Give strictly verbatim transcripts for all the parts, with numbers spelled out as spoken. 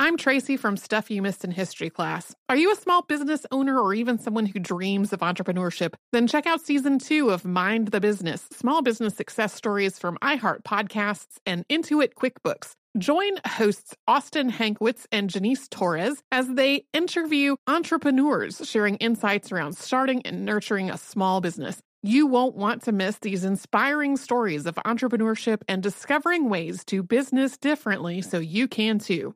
I'm Tracy from Stuff You Missed in History class. Are you a small business owner or even someone who dreams of entrepreneurship? Then check out season two of Mind the Business, small business success stories from iHeart Podcasts and Intuit QuickBooks. Join hosts Austin Hankwitz and Janice Torres as they interview entrepreneurs sharing insights around starting and nurturing a small business. You won't want to miss these inspiring stories of entrepreneurship and discovering ways to business differently so you can too.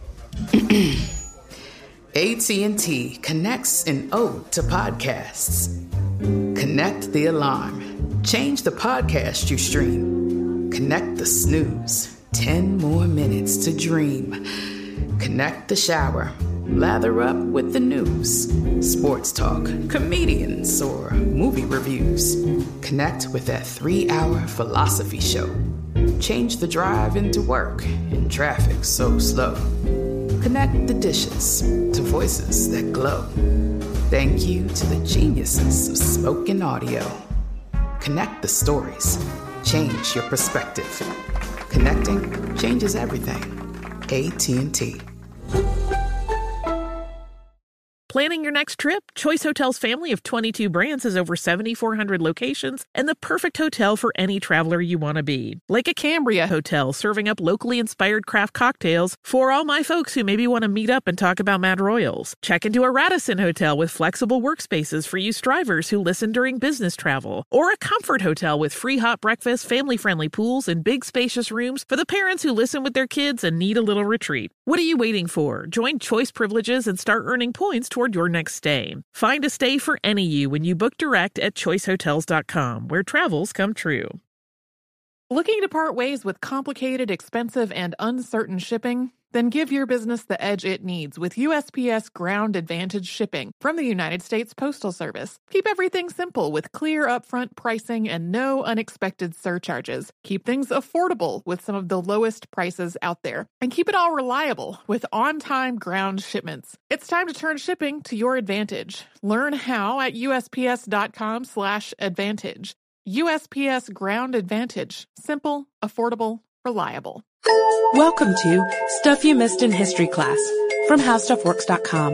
A T and T connects an ode to podcasts. Connect the alarm. Change the podcast you stream. Connect the snooze. Ten more minutes to dream. Connect the shower. Lather up with the news. Sports talk, comedians, or movie reviews. Connect with that three-hour philosophy show. Change the drive into work in traffic so slow. Connect the dishes to voices that glow. Thank you to the geniuses of spoken audio. Connect the stories. Change your perspective. Connecting changes everything. A T and T. Planning your next trip? Choice Hotels' family of twenty-two brands has over seven thousand four hundred locations and the perfect hotel for any traveler you want to be. Like a Cambria Hotel, serving up locally inspired craft cocktails for all my folks who maybe want to meet up and talk about Mad Royals. Check into a Radisson Hotel with flexible workspaces for you strivers who listen during business travel. Or a Comfort Hotel with free hot breakfast, family-friendly pools, and big spacious rooms for the parents who listen with their kids and need a little retreat. What are you waiting for? Join Choice Privileges and start earning points toward your next stay. Find a stay for any you when you book direct at choice hotels dot com, where travels come true. Looking to part ways with complicated, expensive, and uncertain shipping? Then give your business the edge it needs with U S P S Ground Advantage shipping from the United States Postal Service. Keep everything simple with clear upfront pricing and no unexpected surcharges. Keep things affordable with some of the lowest prices out there. And keep it all reliable with on-time ground shipments. It's time to turn shipping to your advantage. Learn how at U S P S dot com slash advantage. U S P S Ground Advantage. Simple, affordable, reliable. Welcome to Stuff You Missed in History class from how stuff works dot com.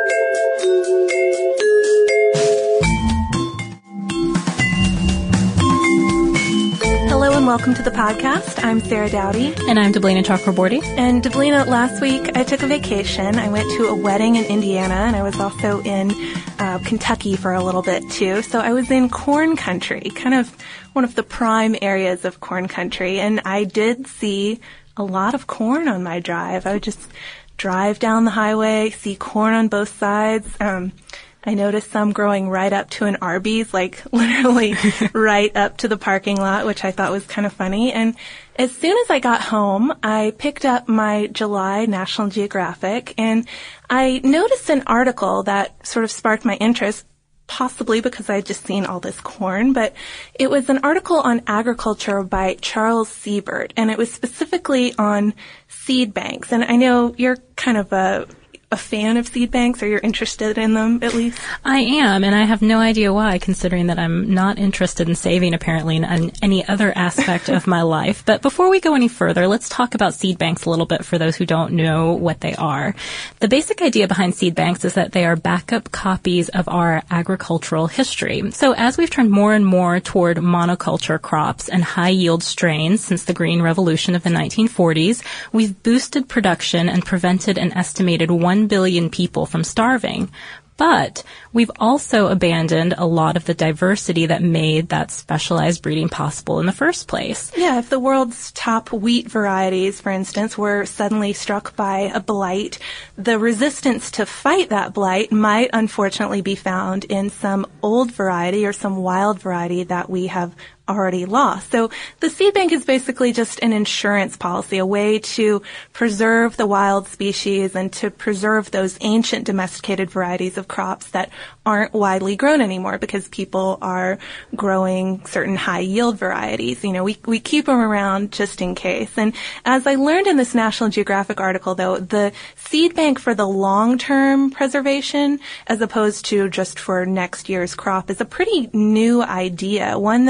Hello and welcome to the podcast. I'm Sarah Dowdy. And I'm Deblina Chakraborty. And Deblina, last week I took a vacation. I went to a wedding in Indiana, and I was also in uh, Kentucky for a little bit too. So I was in corn country, kind of one of the prime areas of corn country. And I did see a lot of corn on my drive. I would just drive down the highway, see corn on both sides. Um, I noticed some growing right up to an Arby's, like literally right up to the parking lot, which I thought was kind of funny. And as soon as I got home, I picked up my July National Geographic, and I noticed an article that sort of sparked my interest, possibly because I had just seen all this corn, but it was an article on agriculture by Charles Siebert, and it was specifically on seed banks. And I know you're kind of a a fan of seed banks, or you're interested in them at least? I am, and I have no idea why, considering that I'm not interested in saving apparently in, in any other aspect of my life. But before we go any further, let's talk about seed banks a little bit for those who don't know what they are. The basic idea behind seed banks is that they are backup copies of our agricultural history. So as we've turned more and more toward monoculture crops and high-yield strains since the Green Revolution of the nineteen forties, we've boosted production and prevented an estimated one billion people from starving. But we've also abandoned a lot of the diversity that made that specialized breeding possible in the first place. Yeah, if the world's top wheat varieties, for instance, were suddenly struck by a blight, the resistance to fight that blight might unfortunately be found in some old variety or some wild variety that we have already lost. So the seed bank is basically just an insurance policy, a way to preserve the wild species and to preserve those ancient domesticated varieties of crops that aren't widely grown anymore because people are growing certain high yield varieties. You know, we, we keep them around just in case. And as I learned in this National Geographic article, though, the seed bank for the long-term preservation, as opposed to just for next year's crop, is a pretty new idea, one that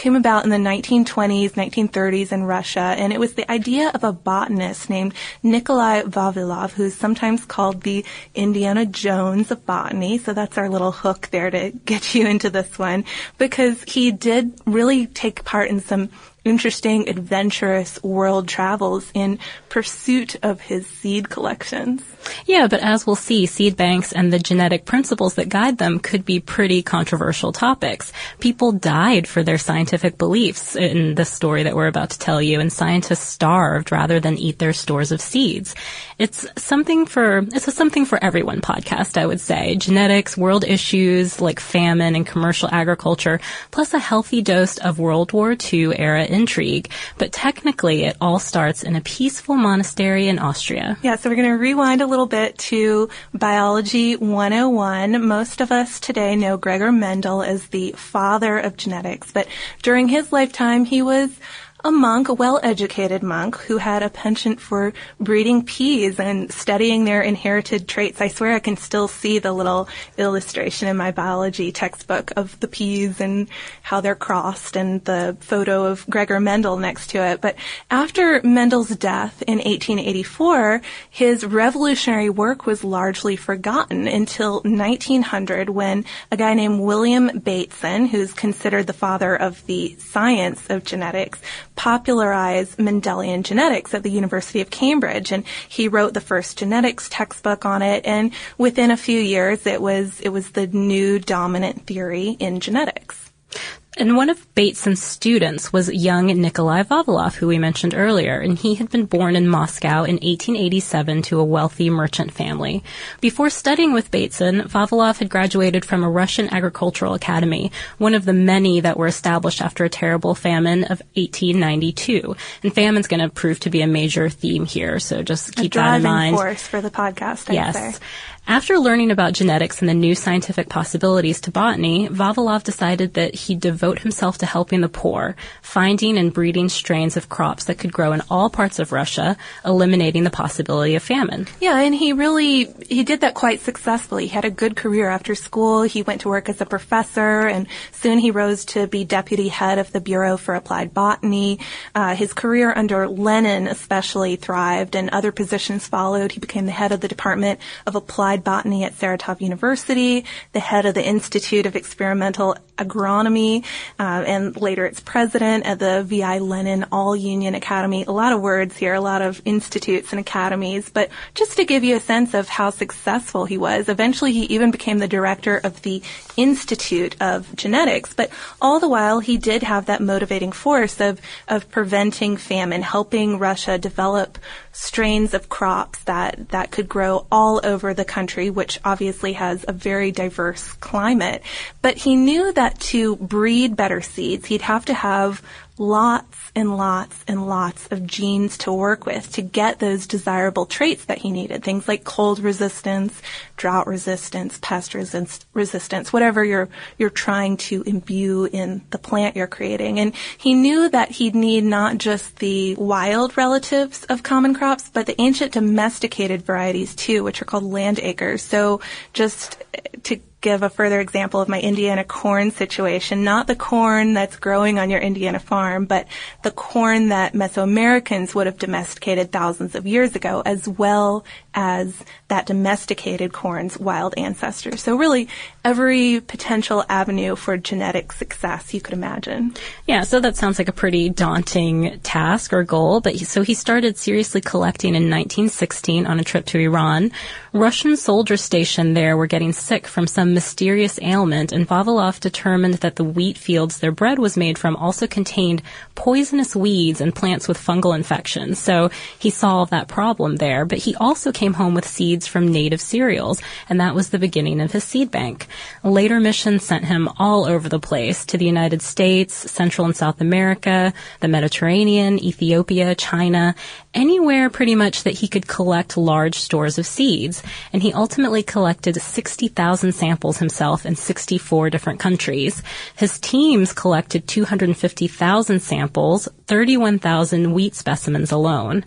came about in the nineteen twenties, nineteen thirties in Russia, and it was the idea of a botanist named Nikolai Vavilov, who's sometimes called the Indiana Jones of botany. So that's our little hook there to get you into this one, because he did really take part in some interesting, adventurous world travels in pursuit of his seed collections. Yeah, but as we'll see, seed banks and the genetic principles that guide them could be pretty controversial topics. People died for their scientific beliefs in the story that we're about to tell you, and scientists starved rather than eat their stores of seeds. It's something for, it's a something for everyone podcast, I would say. Genetics, world issues like famine and commercial agriculture, plus a healthy dose of World War Two era intrigue. But technically, it all starts in a peaceful monastery in Austria. Yeah, so we're going to rewind a little bit to Biology one oh one. Most of us today know Gregor Mendel as the father of genetics, but during his lifetime, he was a monk, a well-educated monk, who had a penchant for breeding peas and studying their inherited traits. I swear I can still see the little illustration in my biology textbook of the peas and how they're crossed and the photo of Gregor Mendel next to it. But after Mendel's death in eighteen eighty-four, his revolutionary work was largely forgotten until nineteen hundred, when a guy named William Bateson, who's considered the father of the science of genetics, popularized Mendelian genetics at the University of Cambridge, and he wrote the first genetics textbook on it, and within a few years it was it was the new dominant theory in genetics. And one of Bateson's students was young Nikolai Vavilov, who we mentioned earlier, and he had been born in Moscow in eighteen eighty-seven to a wealthy merchant family. Before studying with Bateson, Vavilov had graduated from a Russian agricultural academy, one of the many that were established after a terrible famine of eighteen ninety-two. And famine's going to prove to be a major theme here, so just keep that in mind. A driving force for the podcast, I'd yes. say. After learning about genetics and the new scientific possibilities to botany, Vavilov decided that he'd devote himself to helping the poor, finding and breeding strains of crops that could grow in all parts of Russia, eliminating the possibility of famine. Yeah, and he really, he did that quite successfully. He had a good career after school. He went to work as a professor, and soon he rose to be deputy head of the Bureau for Applied Botany. Uh, his career under Lenin especially thrived, and other positions followed. He became the head of the Department of Applied Botany at Saratov University, the head of the Institute of Experimental Agronomy, uh, and later its president at the V I Lenin All-Union Academy. A lot of words here, a lot of institutes and academies, but just to give you a sense of how successful he was, eventually he even became the director of the Institute of Genetics, but all the while he did have that motivating force of, of preventing famine, helping Russia develop strains of crops that, that could grow all over the country, which obviously has a very diverse climate. But he knew that to breed better seeds, he'd have to have lots and lots and lots of genes to work with to get those desirable traits that he needed. Things like cold resistance, drought resistance, pest resist- resistance, whatever you're, you're trying to imbue in the plant you're creating. And he knew that he'd need not just the wild relatives of common crops, but the ancient domesticated varieties too, which are called land acres. So just to give a further example of my Indiana corn situation, not the corn that's growing on your Indiana farm, but the corn that Mesoamericans would have domesticated thousands of years ago, as well as that domesticated corn's wild ancestors. So really, every potential avenue for genetic success you could imagine. Yeah, so that sounds like a pretty daunting task or goal, but he, so he started seriously collecting in nineteen sixteen on a trip to Iran. Russian soldiers stationed there were getting sick from some mysterious ailment, and Vavilov determined that the wheat fields their bread was made from also contained poisonous weeds and plants with fungal infections. So he solved that problem there, but he also came home with seeds from native cereals, and that was the beginning of his seed bank. Later missions sent him all over the place, to the United States, Central and South America, the Mediterranean, Ethiopia, China, anywhere pretty much that he could collect large stores of seeds. And he ultimately collected sixty thousand samples himself in sixty-four different countries. His teams collected two hundred fifty thousand samples, thirty-one thousand wheat specimens alone.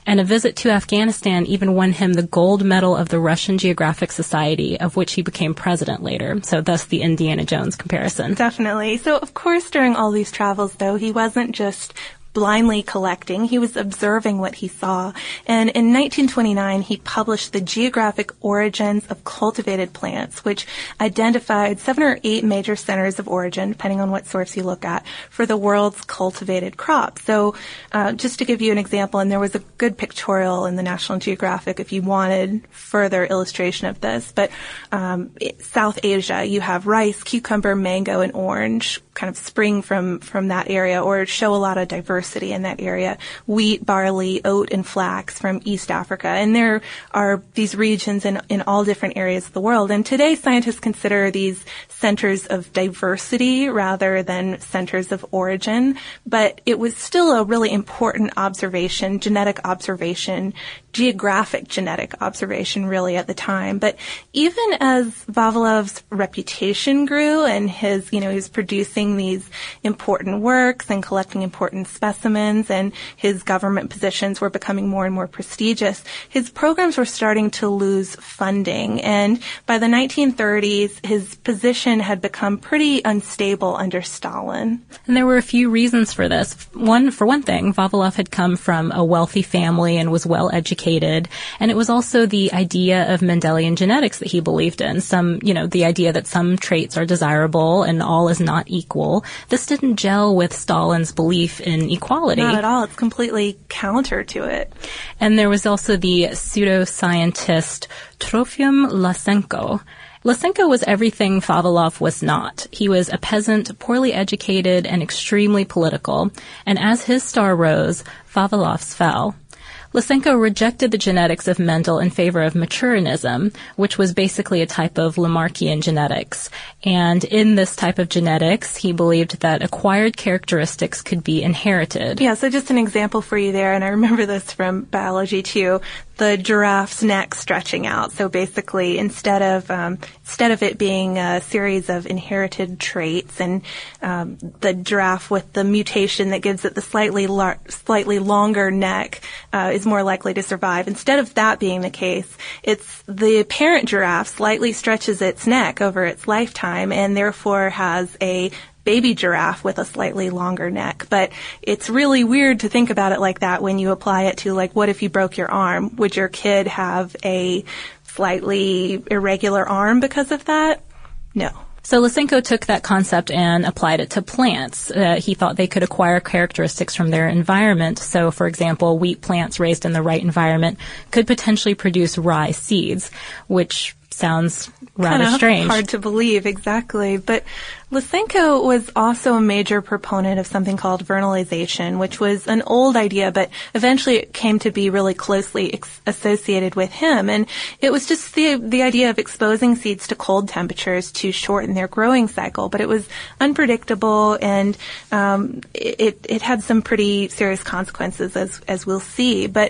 And a visit to Afghanistan even won him the gold medal of the Russian Geographic Society, of which he became president later. So thus the Indiana Jones comparison. Definitely. So of course during all these travels, though, he wasn't just blindly collecting. He was observing what he saw. And in nineteen twenty-nine, he published The Geographic Origins of Cultivated Plants, which identified seven or eight major centers of origin, depending on what source you look at, for the world's cultivated crops. So uh, just to give you an example, and there was a good pictorial in the National Geographic if you wanted further illustration of this, but um, South Asia, you have rice, cucumber, mango, and orange kind of spring from, from that area or show a lot of diversity in that area. Wheat, barley, oat, and flax from East Africa. And there are these regions in, in all different areas of the world. And today scientists consider these centers of diversity rather than centers of origin. But it was still a really important observation, genetic observation, geographic genetic observation really at the time. But even as Vavilov's reputation grew and his, you know, he was producing these important works and collecting important specimens and his government positions were becoming more and more prestigious, his programs were starting to lose funding. And by the nineteen thirties, his position had become pretty unstable under Stalin. And there were a few reasons for this. One, for one thing, Vavilov had come from a wealthy family and was well educated. And it was also the idea of Mendelian genetics that he believed in. Some, you know, the idea that some traits are desirable and all is not equal. This didn't gel with Stalin's belief in equality. Not at all. It's completely counter to it. And there was also the pseudoscientist Trofim Lysenko. Lysenko was everything Vavilov was not. He was a peasant, poorly educated, and extremely political. And as his star rose, Vavilov's fell. Lysenko rejected the genetics of Mendel in favor of Maturinism, which was basically a type of Lamarckian genetics. And in this type of genetics, he believed that acquired characteristics could be inherited. Yeah, so just an example for you there, and I remember this from biology too, the giraffe's neck stretching out. So basically, instead of um, instead of it being a series of inherited traits, and um, the giraffe with the mutation that gives it the slightly lar- slightly longer neck uh, is more likely to survive. Instead of that being the case, it's the parent giraffe slightly stretches its neck over its lifetime, and therefore has a baby giraffe with a slightly longer neck. But it's really weird to think about it like that when you apply it to, like, what if you broke your arm? Would your kid have a slightly irregular arm because of that? No. So Lysenko took that concept and applied it to plants. Uh, he thought they could acquire characteristics from their environment. So, for example, wheat plants raised in the right environment could potentially produce rye seeds, which sounds rather Kinda strange. Hard to believe, exactly. But Lysenko was also a major proponent of something called vernalization, which was an old idea, but eventually it came to be really closely ex- associated with him. And it was just the the idea of exposing seeds to cold temperatures to shorten their growing cycle. But it was unpredictable, and um, it it had some pretty serious consequences, as as we'll see. But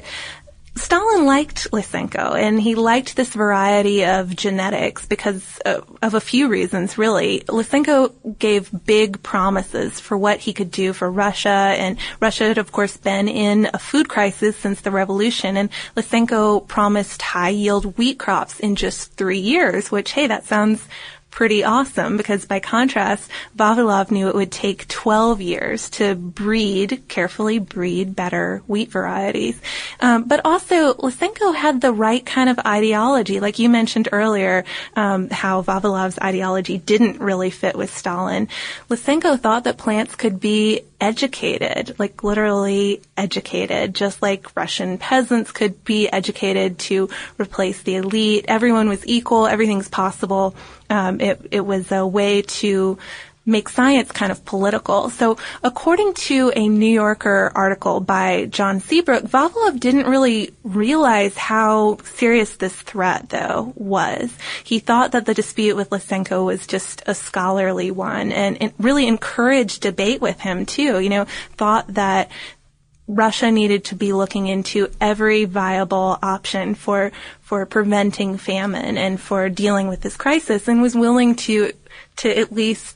Stalin liked Lysenko, and he liked this variety of genetics because of, of a few reasons, really. Lysenko gave big promises for what he could do for Russia, and Russia had, of course, been in a food crisis since the revolution, and Lysenko promised high-yield wheat crops in just three years, which, hey, that sounds pretty awesome, because by contrast, Vavilov knew it would take twelve years to breed, carefully breed better wheat varieties. Um, but also, Lysenko had the right kind of ideology. Like you mentioned earlier, um, how Vavilov's ideology didn't really fit with Stalin. Lysenko thought that plants could be educated, like literally educated, just like Russian peasants could be educated to replace the elite. Everyone was equal. Everything's possible. Um, it, it was a way to make science kind of political. So according to a New Yorker article by John Seabrook, Vavilov didn't really realize how serious this threat, though, was. He thought that the dispute with Lysenko was just a scholarly one, and it really encouraged debate with him, too. You know, thought that Russia needed to be looking into every viable option for for preventing famine and for dealing with this crisis, and was willing to to at least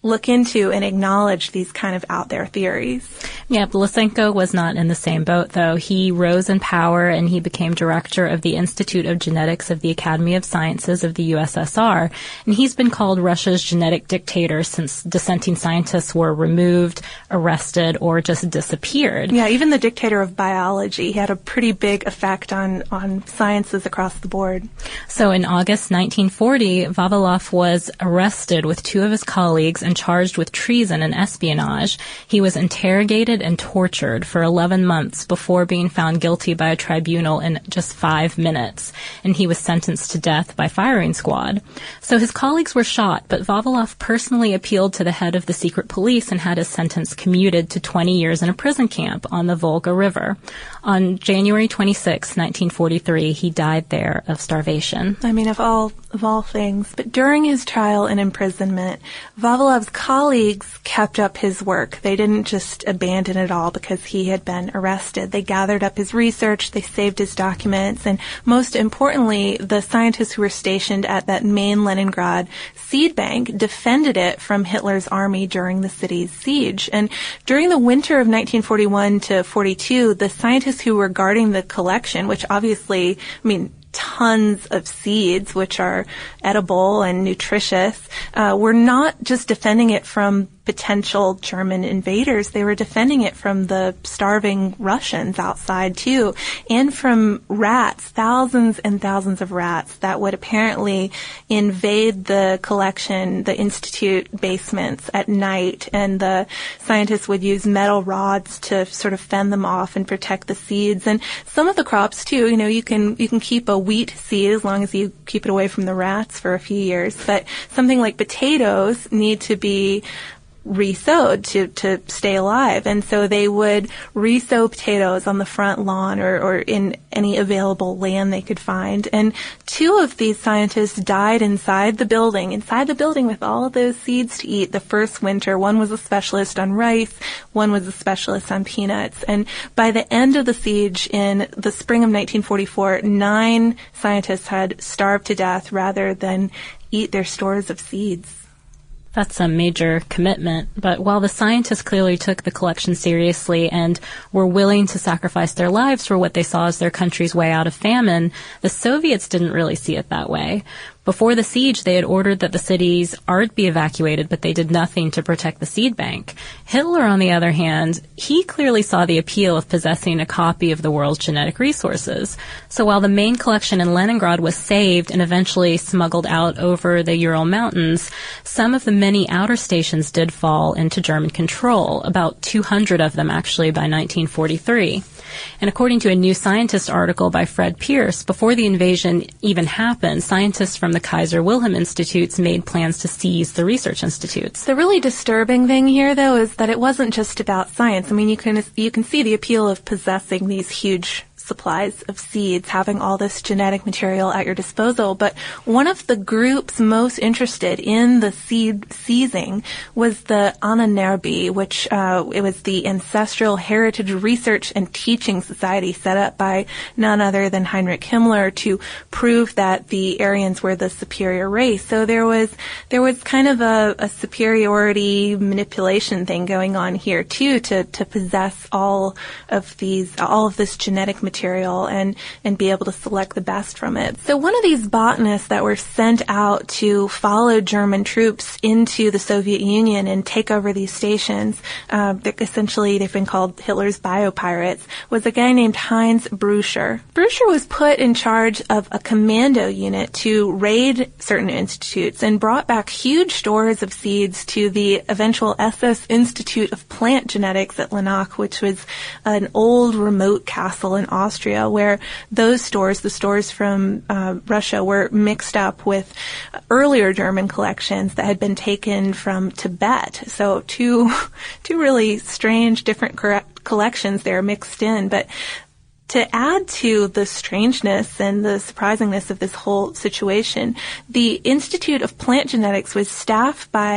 look into and acknowledge these kind of out there theories. Yeah, Lysenko was not in the same boat, though. He rose in power and he became director of the Institute of Genetics of the Academy of Sciences of the U S S R. And he's been called Russia's genetic dictator since dissenting scientists were removed, arrested, or just disappeared. Yeah, even the dictator of biology had a pretty big effect on, on sciences across the board. So in August nineteen forty, Vavilov was arrested with two of his colleagues and charged with treason and espionage. He was interrogated and tortured for eleven months before being found guilty by a tribunal in just five minutes. And he was sentenced to death by firing squad. So his colleagues were shot, but Vavilov personally appealed to the head of the secret police and had his sentence commuted to twenty years in a prison camp on the Volga River. On January twenty-sixth, nineteen forty-three, he died there of starvation. I mean, of all of all things. But during his trial and imprisonment, Vavilov's colleagues kept up his work. They didn't just abandon it all because he had been arrested. They gathered up his research, they saved his documents, and most importantly, the scientists who were stationed at that main Leningrad seed bank defended it from Hitler's army during the city's siege. And during the winter of nineteen forty-one to forty-two, the scientists who were guarding the collection, which obviously, I mean, tons of seeds, which are edible and nutritious, uh, were not just defending it from potential German invaders. They were defending it from the starving Russians outside too, and from rats, thousands and thousands of rats that would apparently invade the collection, the institute basements at night, and the scientists would use metal rods to sort of fend them off and protect the seeds. And some of the crops too, you know, you can you can keep a wheat seed as long as you keep it away from the rats for a few years, but something like potatoes need to be re-sowed to, to stay alive. And so they would re-sow potatoes on the front lawn or, or in any available land they could find. And two of these scientists died inside the building, inside the building with all of those seeds to eat the first winter. One was a specialist on rice, one was a specialist on peanuts. And by the end of the siege in the spring of nineteen forty-four, nine scientists had starved to death rather than eat their stores of seeds. That's a major commitment. But while the scientists clearly took the collection seriously and were willing to sacrifice their lives for what they saw as their country's way out of famine, the Soviets didn't really see it that way. Before the siege, they had ordered that the city's art be evacuated, but they did nothing to protect the seed bank. Hitler, on the other hand, he clearly saw the appeal of possessing a copy of the world's genetic resources. So while the main collection in Leningrad was saved and eventually smuggled out over the Ural Mountains, some of the many outer stations did fall into German control, about two hundred of them actually by nineteen forty-three. And according to a New Scientist article by Fred Pierce, before the invasion even happened, scientists from the Kaiser Wilhelm Institutes made plans to seize the research institutes. The really disturbing thing here, though, is that it wasn't just about science. I mean, you can you can see the appeal of possessing these huge supplies of seeds, having all this genetic material at your disposal. But one of the groups most interested in the seed seizing was the Ahnenerbe, which uh, it was the Ancestral Heritage Research and Teaching Society set up by none other than Heinrich Himmler to prove that the Aryans were the superior race. So there was there was kind of a, a superiority manipulation thing going on here too, to to possess all of these all of this genetic material. material and, and be able to select the best from it. So one of these botanists that were sent out to follow German troops into the Soviet Union and take over these stations, uh, essentially they've been called Hitler's biopirates, was a guy named Heinz Bruscher. Bruscher was put in charge of a commando unit to raid certain institutes and brought back huge stores of seeds to the eventual S S Institute of Plant Genetics at Lannach, which was an old remote castle in Austria. Austria, where those stores, the stores from uh, Russia, were mixed up with earlier German collections that had been taken from Tibet. So two, two really strange, different cor- collections there mixed in. But to add to the strangeness and the surprisingness of this whole situation, the Institute of Plant Genetics was staffed by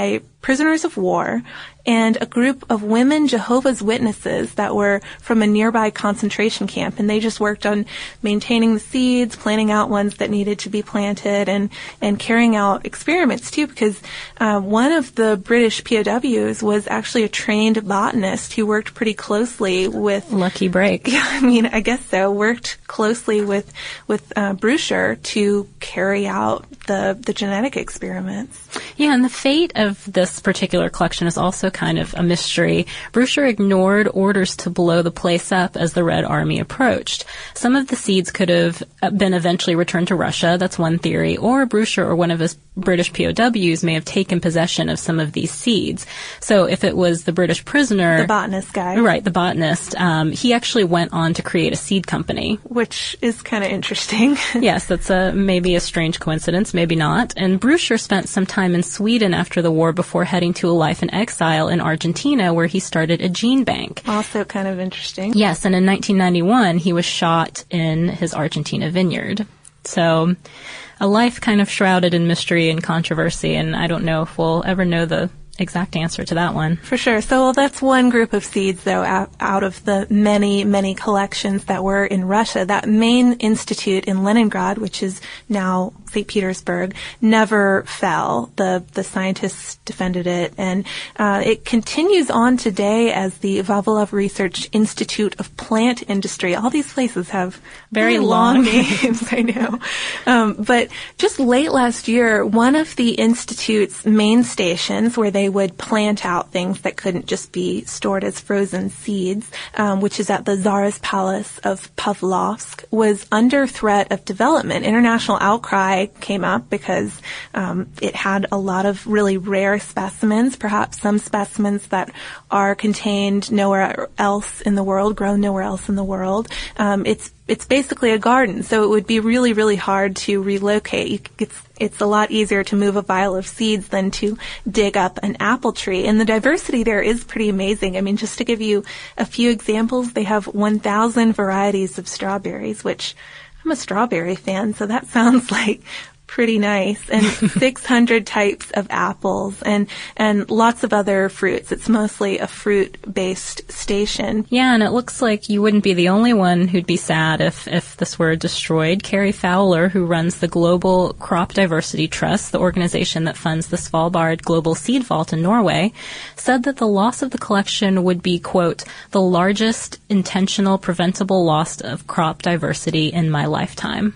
prisoners of war and a group of women Jehovah's Witnesses that were from a nearby concentration camp. And they just worked on maintaining the seeds, planting out ones that needed to be planted, and, and carrying out experiments too, because uh, one of the British P O Ws was actually a trained botanist who worked pretty closely with... Lucky break. Yeah, I mean, I guess so. Worked closely with, with uh, Bruscher to carry out the, the genetic experiments. Yeah, and the fate of this particular collection is also kind of a mystery. Bruscher ignored orders to blow the place up as the Red Army approached. Some of the seeds could have been eventually returned to Russia. That's one theory. Or Bruscher or one of his British P O Ws may have taken possession of some of these seeds. So if it was the British prisoner... The botanist guy. Right, the botanist. Um, he actually went on to create a seed company. Which is kind of interesting. Yes, that's a, maybe a strange coincidence, maybe not. And Bruscher spent some time in Sweden after the war before heading to a life in exile in Argentina, where he started a gene bank. Also kind of interesting. Yes, and in nineteen ninety-one, he was shot in his Argentina vineyard. So a life kind of shrouded in mystery and controversy, and I don't know if we'll ever know the exact answer to that one. For sure. So well, that's one group of seeds, though, out, out of the many, many collections that were in Russia. That main institute in Leningrad, which is now Saint Petersburg, never fell. The the scientists defended it, and uh, it continues on today as the Vavilov Research Institute of Plant Industry. All these places have very really long, long names, I know. Um, but just late last year, one of the institute's main stations, where they would plant out things that couldn't just be stored as frozen seeds, um, which is at the Tsar's Palace of Pavlovsk, was under threat of development. International outcry came up because um, it had a lot of really rare specimens, perhaps some specimens that are contained nowhere else in the world, grown nowhere else in the world. Um, it's It's basically a garden, so it would be really, really hard to relocate. It's, it's a lot easier to move a vial of seeds than to dig up an apple tree. And the diversity there is pretty amazing. I mean, just to give you a few examples, they have one thousand varieties of strawberries, which I'm a strawberry fan, so that sounds like pretty nice, and six hundred types of apples, and and lots of other fruits. It's mostly a fruit-based station. Yeah, and it looks like you wouldn't be the only one who'd be sad if, if this were destroyed. Carrie Fowler, who runs the Global Crop Diversity Trust, the organization that funds the Svalbard Global Seed Vault in Norway, said that the loss of the collection would be, quote, the largest intentional preventable loss of crop diversity in my lifetime.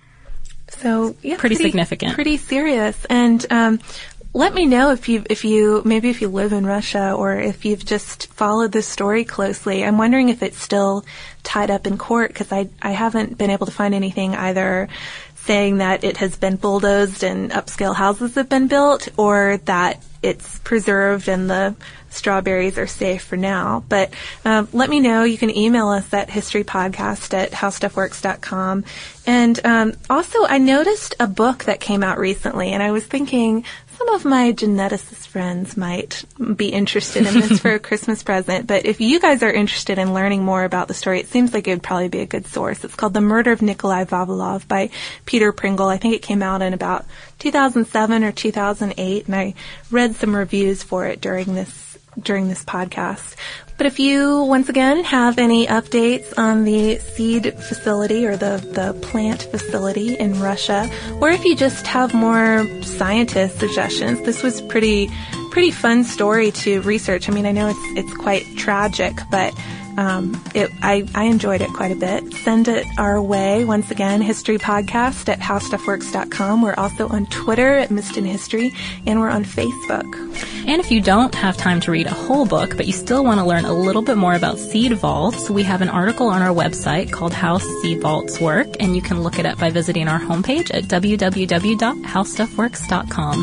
So yeah, pretty, pretty significant, pretty serious. And um, let me know if you, if you, maybe if you live in Russia or if you've just followed this story closely. I'm wondering if it's still tied up in court, because I, I haven't been able to find anything either saying that it has been bulldozed and upscale houses have been built, or that it's preserved and the strawberries are safe for now. But um, let me know. You can email us at historypodcast at howstuffworks dot com. And um, also, I noticed a book that came out recently, and I was thinking some of my geneticist friends might be interested in this for a Christmas present. But if you guys are interested in learning more about the story, it seems like it would probably be a good source. It's called The Murder of Nikolai Vavilov by Peter Pringle. I think it came out in about two thousand seven or two thousand eight, and I read some reviews for it during this during this podcast. But if you, once again, have any updates on the seed facility or the, the plant facility in Russia, or if you just have more scientist suggestions, this was pretty pretty fun story to research. I mean, I know it's it's quite tragic, but um, it, I, I enjoyed it quite a bit. Send it our way. Once again, historypodcast at howstuffworks dot com. We're also on Twitter at Missed in History, and we're on Facebook. And if you don't have time to read a whole book, but you still want to learn a little bit more about seed vaults, we have an article on our website called How Seed Vaults Work, and you can look it up by visiting our homepage at w w w dot how stuff works dot com.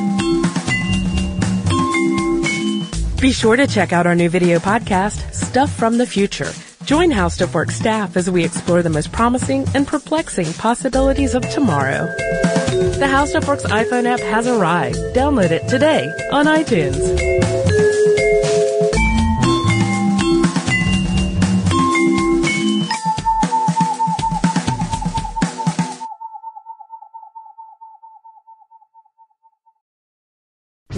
Be sure to check out our new video podcast, Stuff from the Future. Join How Stuff Works staff as we explore the most promising and perplexing possibilities of tomorrow. The How Stuff Works iPhone app has arrived. Download it today on iTunes.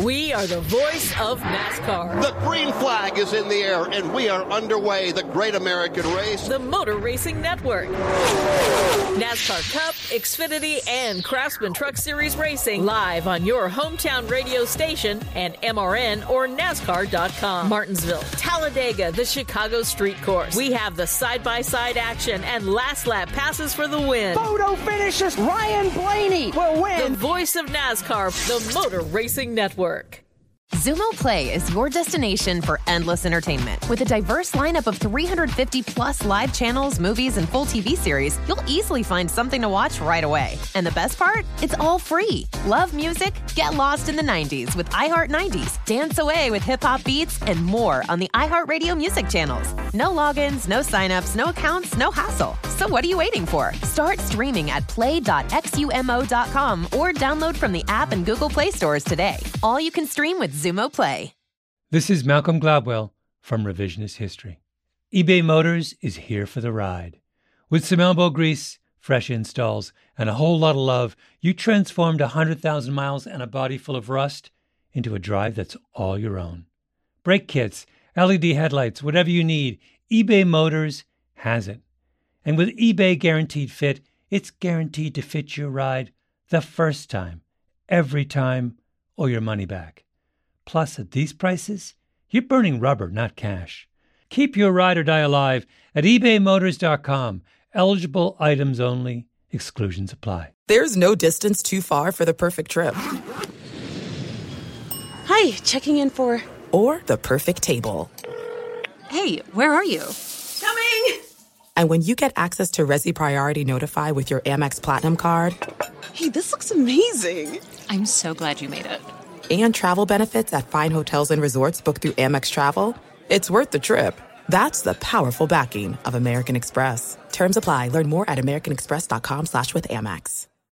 We are the voice of NASCAR. The green flag is in the air, and we are underway. The Great American Race. The Motor Racing Network. NASCAR Cup, Xfinity, and Craftsman Truck Series Racing live on your hometown radio station and M R N or NASCAR dot com. Martinsville, Talladega, the Chicago Street Course. We have the side-by-side action and last lap passes for the win. Photo finishes. Ryan Blaney will win. The voice of NASCAR, the Motor Racing Network. Xumo Play is your destination for endless entertainment. With a diverse lineup of three hundred fifty plus live channels, movies, and full T V series, you'll easily find something to watch right away. And the best part? It's all free. Love music? Get lost in the nineties with iHeart nineties, dance away with hip-hop beats, and more on the iHeartRadio music channels. No logins, no signups, no accounts, no hassle. So what are you waiting for? Start streaming at play dot xumo dot com or download from the app and Google Play stores today. All you can stream with Xumo Play. This is Malcolm Gladwell from Revisionist History. eBay Motors is here for the ride. With some elbow grease, fresh installs, and a whole lot of love, you transformed one hundred thousand miles and a body full of rust into a drive that's all your own. Brake kits, L E D headlights, whatever you need, eBay Motors has it. And with eBay Guaranteed Fit, it's guaranteed to fit your ride the first time, every time, or your money back. Plus, at these prices, you're burning rubber, not cash. Keep your ride or die alive at ebay motors dot com. Eligible items only. Exclusions apply. There's no distance too far for the perfect trip. Hi, checking in for... Or the perfect table. Hey, where are you? Coming! And when you get access to Resi Priority Notify with your Amex Platinum card... Hey, this looks amazing. I'm so glad you made it. And travel benefits at fine hotels and resorts booked through Amex Travel, it's worth the trip. That's the powerful backing of American Express. Terms apply. Learn more at americanexpress.com slash with Amex.